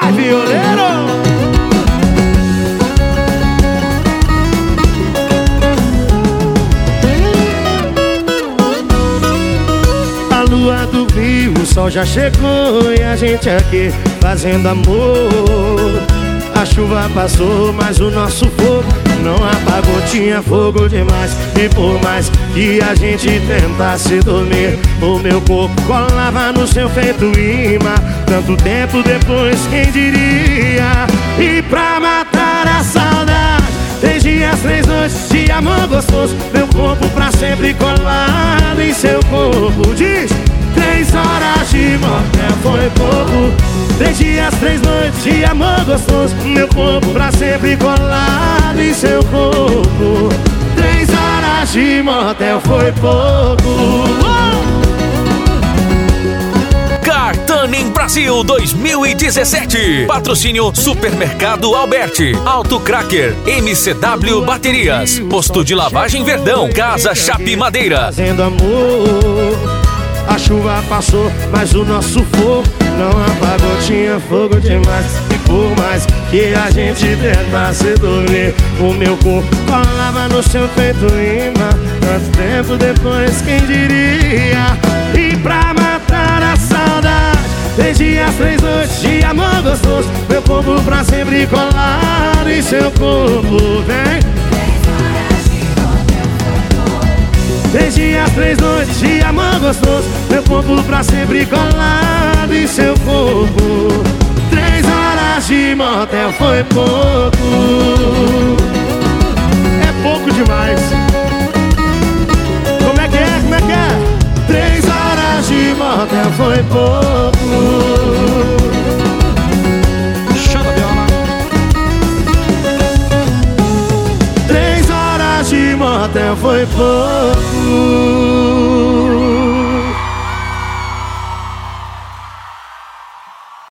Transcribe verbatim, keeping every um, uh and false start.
Vai, violeiro! A lua do rio, o sol já chegou e a gente aqui fazendo amor. A chuva passou, mas o nosso fogo não apagou. Tinha fogo demais e por mais que a gente tentasse dormir, o meu corpo colava no seu feito imã. Tanto tempo depois, quem diria? E pra matar a saudade, três dias, três noites de amor gostoso, meu corpo pra sempre colado em seu corpo. Diz, três horas de motel foi pouco. Três dias, três noites de amor gostoso, meu corpo pra sempre colado em seu corpo. Três horas de motel foi pouco. Cartanem Brasil dois mil e dezessete. Patrocínio Supermercado Alberti, Auto Cracker, M C W Baterias, Posto de Lavagem Verdão, Casa Chape Madeira. Fazendo amor, a chuva passou, mas o nosso fogo não apagou. Tinha fogo demais e por mais que a gente tentasse dormir, o meu corpo colava no seu peito imã. Tanto tempo depois, quem diria? E pra matar a saudade, três dias, três noites de amor gostoso, meu corpo pra sempre colado em seu corpo. Vem! Três dias, três noites de amor gostoso, meu corpo pra sempre colado em seu corpo. Três horas de motel foi pouco. É pouco demais. Como é que é? Como é que é? Três horas de motel foi pouco. Chama a viola. Três horas de motel foi pouco.